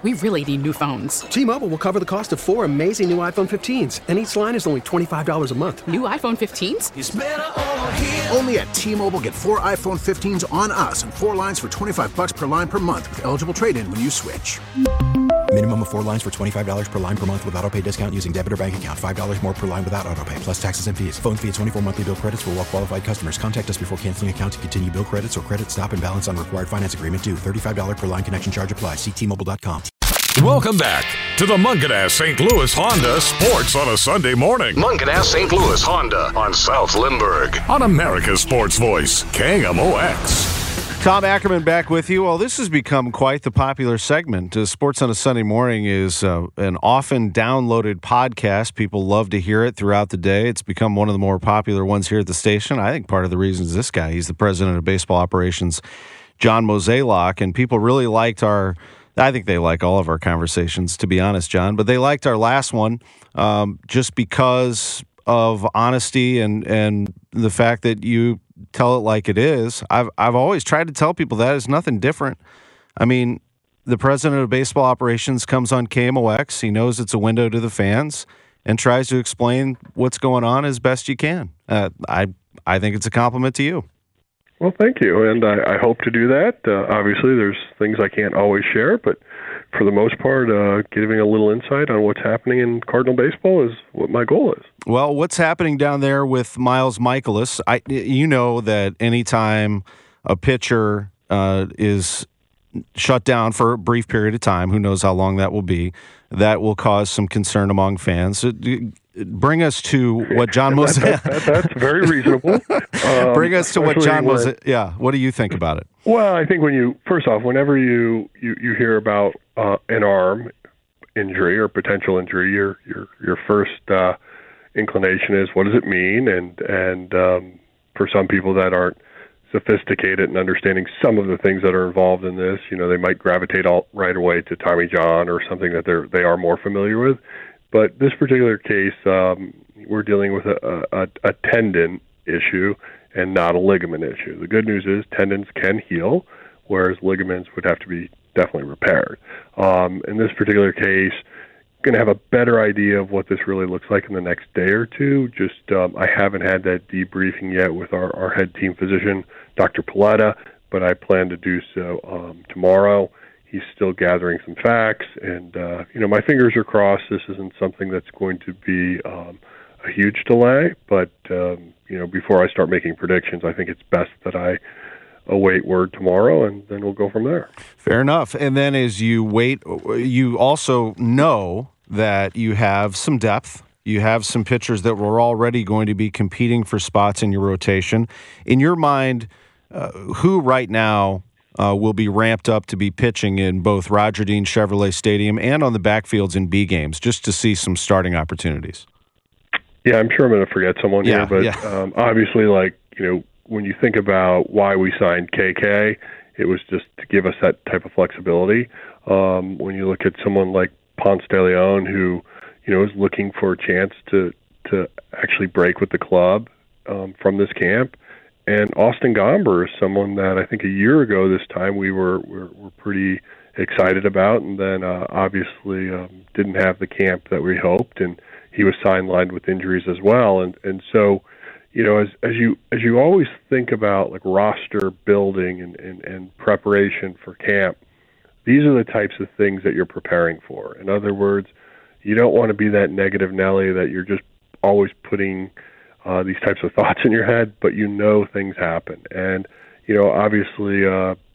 We really need new phones. T-Mobile will cover the cost of 4 amazing new iPhone 15s, and each line is only $25 a month. New iPhone 15s? It's better over here. Only at T-Mobile, get 4 iPhone 15s on us and 4 lines for $25 per line per month with eligible trade-in when you switch. Minimum of 4 lines for $25 per line per month with autopay discount using debit or bank account. $5 more per line without autopay, plus taxes and fees. Phone fee at 24 monthly bill credits for well-qualified customers. Contact us before canceling account to continue bill credits or credit stop and balance on required finance agreement due. $35 per line connection charge applies. See T-Mobile.com. Welcome back to the Mungenast St. Louis Honda Sports on a Sunday morning. Mungenast St. Louis Honda on South Lindbergh. On America's Sports Voice, KMOX. Tom Ackerman back with you. Well, this has become quite the popular segment. Sports on a Sunday Morning is an often downloaded podcast. People love to hear it throughout the day. It's become one of the more popular ones here at the station. I think part of the reason is this guy. He's the president of baseball operations, John Mozeliak, and people really liked I think they like all of our conversations, to be honest, John, but they liked our last one just because of honesty and the fact that you tell it like it is. I've always tried to tell people that is nothing different. I mean, the president of baseball operations comes on KMOX. He knows it's a window to the fans and tries to explain what's going on as best you can. I think it's a compliment to you. Well, thank you, and I hope to do that. Obviously, there's things I can't always share, but for the most part, giving a little insight on what's happening in Cardinal baseball is what my goal is. Well, what's happening down there with Miles Mikolas? You know that anytime a pitcher is shut down for a brief period of time, who knows how long that will be, that will cause some concern among fans. Bring us to what John Mozeliak... That's very reasonable. Bring us to what John Mozeliak... Yeah, what do you think about it? Well, I think whenever you hear about an arm injury or potential injury, your first inclination is, what does it mean? And for some people that aren't sophisticated in understanding some of the things that are involved in this, they might gravitate right away to Tommy John or something that they are more familiar with. But this particular case, we're dealing with a tendon issue and not a ligament issue. The good news is tendons can heal, whereas ligaments would have to be definitely repaired. In this particular case, going to have a better idea of what this really looks like in the next day or two. Just I haven't had that debriefing yet with our head team physician, Dr. Paletta, but I plan to do so tomorrow. He's still gathering some facts, and my fingers are crossed. This isn't something that's going to be a huge delay, but before I start making predictions, I think it's best that I await word tomorrow, and then we'll go from there. Fair enough. And then as you wait, you also know that you have some depth. You have some pitchers that were already going to be competing for spots in your rotation. In your mind, who right now will be ramped up to be pitching in both Roger Dean Chevrolet Stadium and on the backfields in B games, just to see some starting opportunities? Yeah, I'm sure I'm going to forget someone here, but obviously, when you think about why we signed KK, it was just to give us that type of flexibility. When you look at someone like Ponce de Leon, who is looking for a chance to actually break with the club from this camp, and Austin Gomber is someone that I think a year ago this time we were pretty excited about, and then obviously didn't have the camp that we hoped, and he was sidelined with injuries as well, and so as you always think about like roster building and preparation for camp, these are the types of things that you're preparing for. In other words, you don't want to be that negative Nelly that you're just always putting these types of thoughts in your head, but things happen. And, obviously,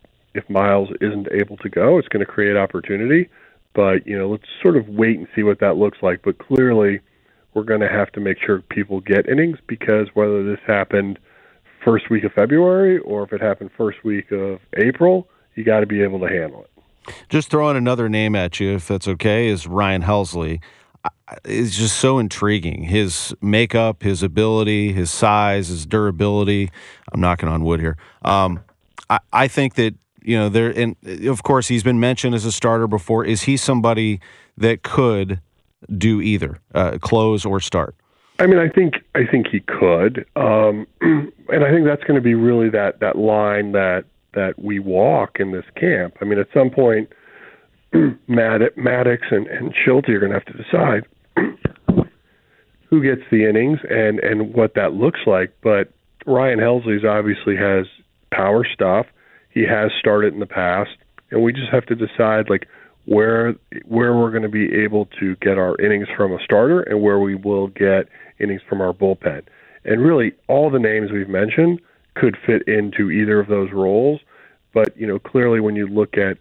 if Miles isn't able to go, it's going to create opportunity. But, let's sort of wait and see what that looks like. But clearly, we're going to have to make sure people get innings, because whether this happened first week of February or if it happened first week of April, you got to be able to handle it. Just throwing another name at you, if that's okay, is Ryan Helsley. It's just so intriguing. His makeup, his ability, his size, his durability. I'm knocking on wood here. I think that, and of course, he's been mentioned as a starter before. Is he somebody that could do either, close or start? I mean, I think he could. And I think that's going to be really that line that we walk in this camp. I mean, at some point, Maddox and Schulte are going to have to decide who gets the innings and what that looks like. But Ryan Helsley's obviously has power stuff. He has started in the past, and we just have to decide like where we're going to be able to get our innings from a starter and where we will get innings from our bullpen. And really, all the names we've mentioned could fit into either of those roles. But, clearly when you look at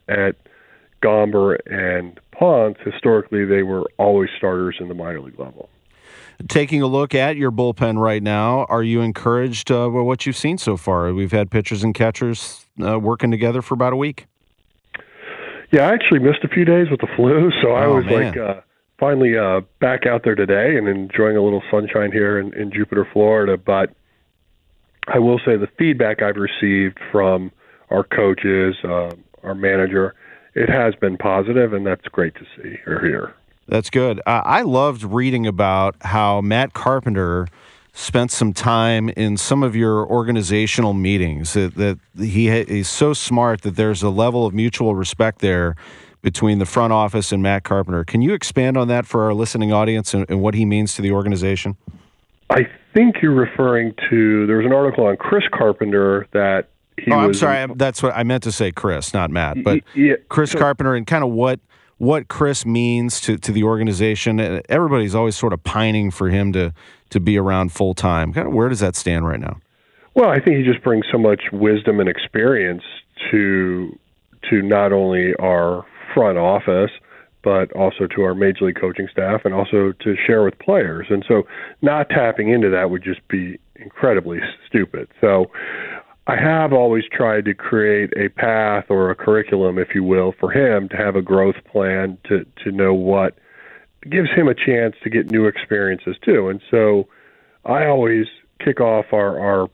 Gomber and Ponce, historically they were always starters in the minor league level. Taking a look at your bullpen right now, are you encouraged by what you've seen so far? We've had pitchers and catchers working together for about a week. Yeah, I actually missed a few days with the flu, so I was finally back out there today and enjoying a little sunshine here in Jupiter, Florida. But I will say the feedback I've received from our coaches, our manager, it has been positive, and that's great to see or hear. That's good. I loved reading about how Matt Carpenter spent some time in some of your organizational meetings, that he's so smart that there's a level of mutual respect there between the front office and Matt Carpenter. Can you expand on that for our listening audience and what he means to the organization? I think you're referring to, there was an article on Chris Carpenter that he was... I'm sorry, that's what I meant to say, Chris, not Matt, but Chris Carpenter and kind of what Chris means to the organization. Everybody's always sort of pining for him to be around full time. Kind of where does that stand right now? Well, I think he just brings so much wisdom and experience to not only our front office, but also to our major league coaching staff and also to share with players. And so not tapping into that would just be incredibly stupid. So I have always tried to create a path or a curriculum, if you will, for him to have a growth plan, to know what gives him a chance to get new experiences too. And so I always kick off our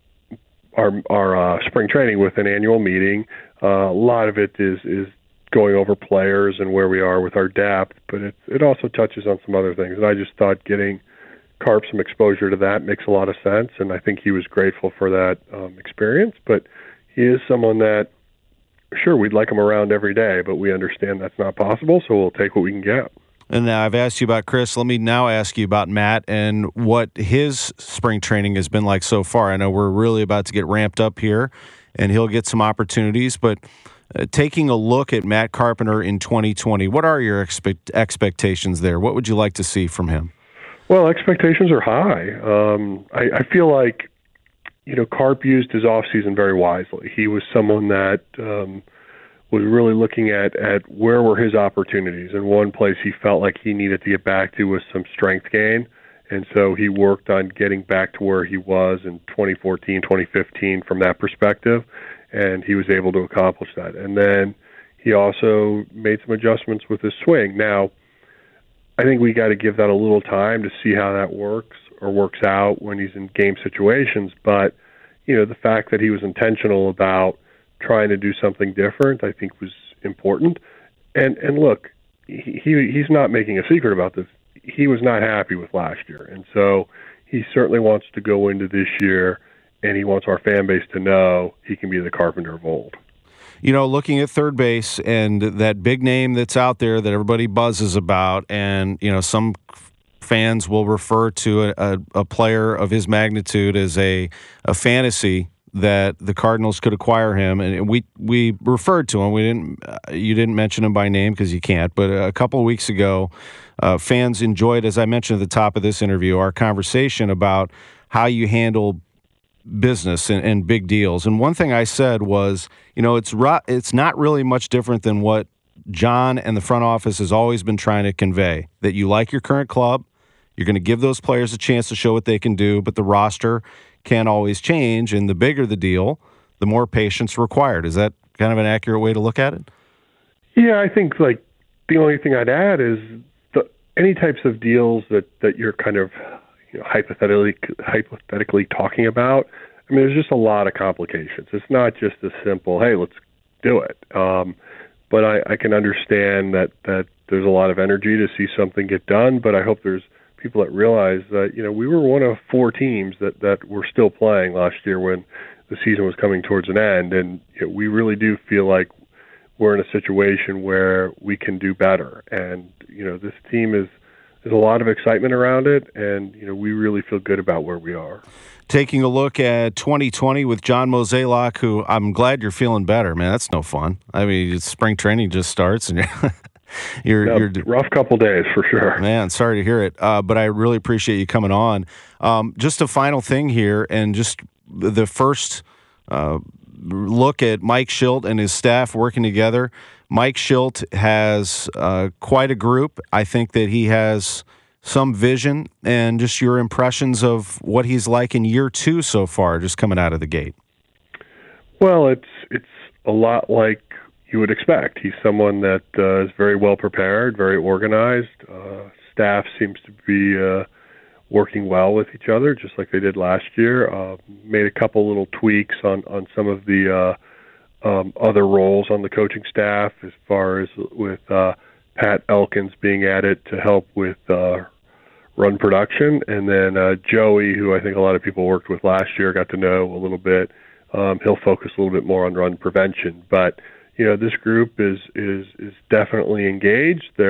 spring training with an annual meeting. A lot of it is going over players and where we are with our depth, but it also touches on some other things. And I just thought getting Carp some exposure to that makes a lot of sense, and I think he was grateful for that experience. But he is someone that, sure, we'd like him around every day, but we understand that's not possible, so we'll take what we can get. And now I've asked you about Chris. Let me now ask you about Matt and what his spring training has been like so far. I know we're really about to get ramped up here, and he'll get some opportunities, but taking a look at Matt Carpenter in 2020, what are your expectations there? What would you like to see from him? Well, expectations are high. I feel like, Carp used his offseason very wisely. He was someone that was really looking at where were his opportunities. And one place he felt like he needed to get back to was some strength gain. And so he worked on getting back to where he was in 2014, 2015 from that perspective, and he was able to accomplish that. And then he also made some adjustments with his swing. Now, I think we got to give that a little time to see how that works or works out when he's in game situations. But, the fact that he was intentional about trying to do something different, I think was important. And look, he's not making a secret about this. He was not happy with last year. And so he certainly wants to go into this year, and he wants our fan base to know he can be the Carpenter of old. Looking at third base and that big name that's out there that everybody buzzes about, and, some fans will refer to a player of his magnitude as a fantasy that the Cardinals could acquire him. And we referred to him. You didn't mention him by name because you can't, but a couple of weeks ago, fans enjoyed, as I mentioned at the top of this interview, our conversation about how you handle business and big deals. And one thing I said was, it's not really much different than what John and the front office has always been trying to convey, that you like your current club, you're going to give those players a chance to show what they can do, but the roster can't always change, and the bigger the deal, the more patience required. Is that kind of an accurate way to look at it? Yeah, I think the only thing I'd add is any types of deals that you're kind of hypothetically talking about. I mean, there's just a lot of complications. It's not just as simple, hey, let's do it. But I can understand that there's a lot of energy to see something get done, but I hope there's people that realize that, we were one of 4 teams that were still playing last year when the season was coming towards an end. And we really do feel like we're in a situation where we can do better. And, this team there's a lot of excitement around it, and, we really feel good about where we are. Taking a look at 2020 with John Mozeliak, who I'm glad you're feeling better, man. That's no fun. I mean, spring training just starts, and you're rough couple days for sure. Man, sorry to hear it, but I really appreciate you coming on. Just a final thing here, and just the first look at Mike Shildt and his staff working together. Mike Shildt has quite a group. I think that he has some vision, and just your impressions of what he's like in year 2 so far, just coming out of the gate. Well, it's a lot like you would expect. He's someone that is very well prepared, very organized. Staff seems to be working well with each other, just like they did last year. Made a couple little tweaks on some of the other roles on the coaching staff, as far as with Pat Elkins being added to help with run production, and then Joey, who I think a lot of people worked with last year, got to know a little bit. He'll focus a little bit more on run prevention, but this group is definitely engaged. They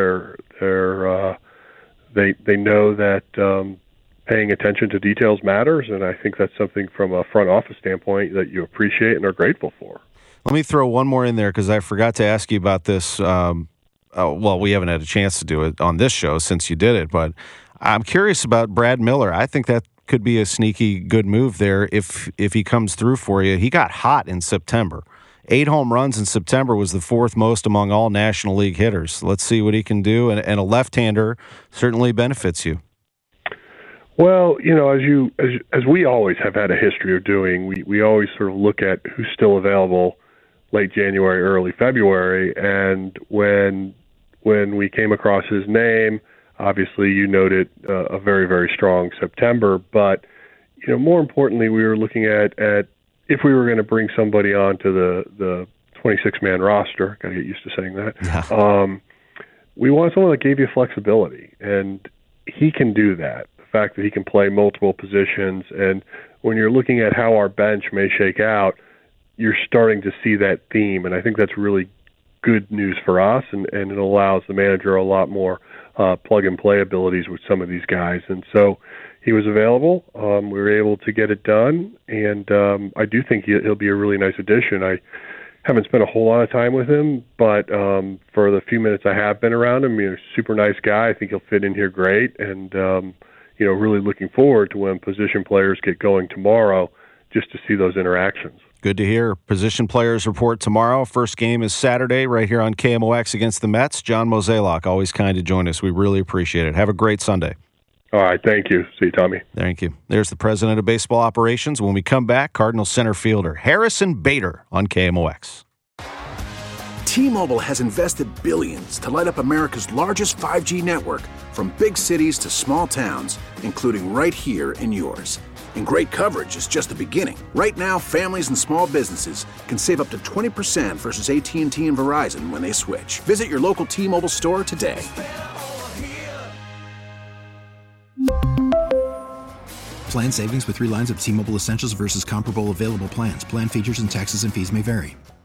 know that paying attention to details matters, and I think that's something from a front office standpoint that you appreciate and are grateful for. Let me throw one more in there, because I forgot to ask you about this. Well, we haven't had a chance to do it on this show since you did it, but I'm curious about Brad Miller. I think that could be a sneaky good move there if he comes through for you. He got hot in September. 8 home runs in September was the 4th most among all National League hitters. Let's see what he can do, and a left-hander certainly benefits you. Well, as we always have had a history of doing, we always sort of look at who's still available late January, early February, and when we came across his name, obviously you noted a very, very strong September, but more importantly, we were looking at if we were going to bring somebody on to the 26-man roster. Got to get used to saying that. Yeah. We want someone that gave you flexibility, and he can do that. The fact that he can play multiple positions, and when you're looking at how our bench may shake out, you're starting to see that theme, and I think that's really good news for us, and it allows the manager a lot more plug-and-play abilities with some of these guys. And so he was available. We were able to get it done, and I do think he'll be a really nice addition. I haven't spent a whole lot of time with him, but for the few minutes I have been around him, super nice guy. I think he'll fit in here great, and really looking forward to when position players get going tomorrow, just to see those interactions. Good to hear. Position players report tomorrow. First game is Saturday right here on KMOX against the Mets. John Mozeliak, always kind to join us. We really appreciate it. Have a great Sunday. All right. Thank you. See you, Tommy. Thank you. There's the president of baseball operations. When we come back, Cardinals center fielder Harrison Bader on KMOX. T-Mobile has invested billions to light up America's largest 5G network, from big cities to small towns, including right here in yours. And great coverage is just the beginning. Right now, families and small businesses can save up to 20% versus AT&T and Verizon when they switch. Visit your local T-Mobile store today. Plan savings with 3 lines of T-Mobile Essentials versus comparable available plans. Plan features and taxes and fees may vary.